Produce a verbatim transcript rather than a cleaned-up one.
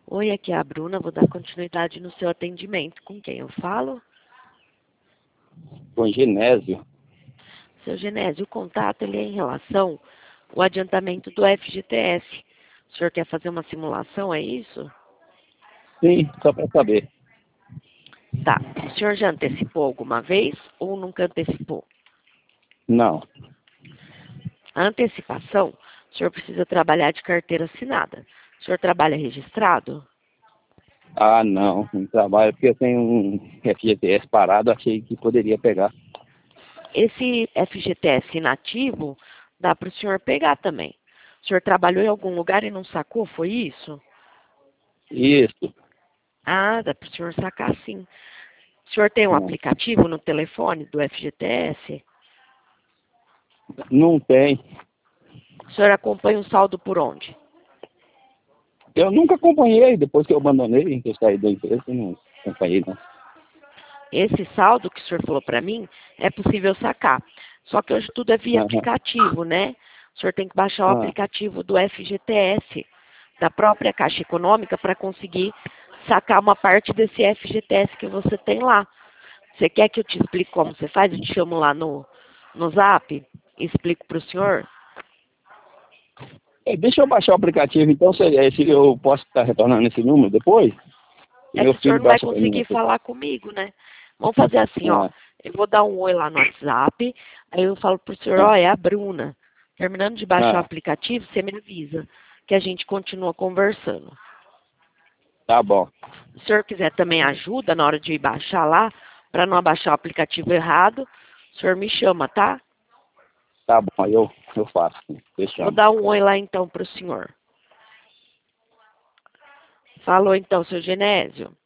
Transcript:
Oi, aqui é a Bruna, vou dar continuidade no seu atendimento. Com quem eu falo? Com Genésio. Seu Genésio, o contato ele é em relação ao adiantamento do F G T S. O senhor quer fazer uma simulação, é isso? Sim, só para saber. Tá. O senhor já antecipou alguma vez ou nunca antecipou? Não. A antecipação, o senhor precisa trabalhar de carteira assinada. O senhor trabalha registrado? Ah, não. Não trabalho porque eu tenho um F G T S parado, achei que poderia pegar. Esse F G T S inativo dá para o senhor pegar também. O senhor trabalhou em algum lugar e não sacou, foi isso? Isso. Ah, dá para o senhor sacar sim. O senhor tem um Não, aplicativo no telefone do F G T S? não tem. O senhor acompanha o saldo por onde? Eu nunca acompanhei, depois que eu abandonei, que eu saí da empresa, eu não acompanhei, não. Esse saldo que o senhor falou para mim é possível sacar. Só que hoje tudo é via Aham. aplicativo, né? O senhor tem que baixar o Ah, aplicativo do F G T S, da própria Caixa Econômica, para conseguir sacar uma parte desse F G T S que você tem lá. Você quer que eu te explique como você faz? Eu te chamo lá no, no Zap e explico para o senhor? é, deixa eu baixar o aplicativo, então, se, é, se eu posso estar retornando esse número depois, e É que meu o senhor filho não vai baixa para mim. conseguir falar comigo, né? Vamos fazer assim, ó. Ah, Eu vou dar um oi lá no WhatsApp, aí eu falo pro senhor, ó, ah, é a Bruna. Terminando de baixar o ah, aplicativo, você me avisa que a gente continua conversando. tá bom. Se o senhor quiser também ajuda na hora de ir baixar lá, para não abaixar o aplicativo errado, o senhor me chama, tá? Tá bom, eu, eu faço. Vou Fechamos. dar um oi lá então pro senhor. Falou então, seu Genésio.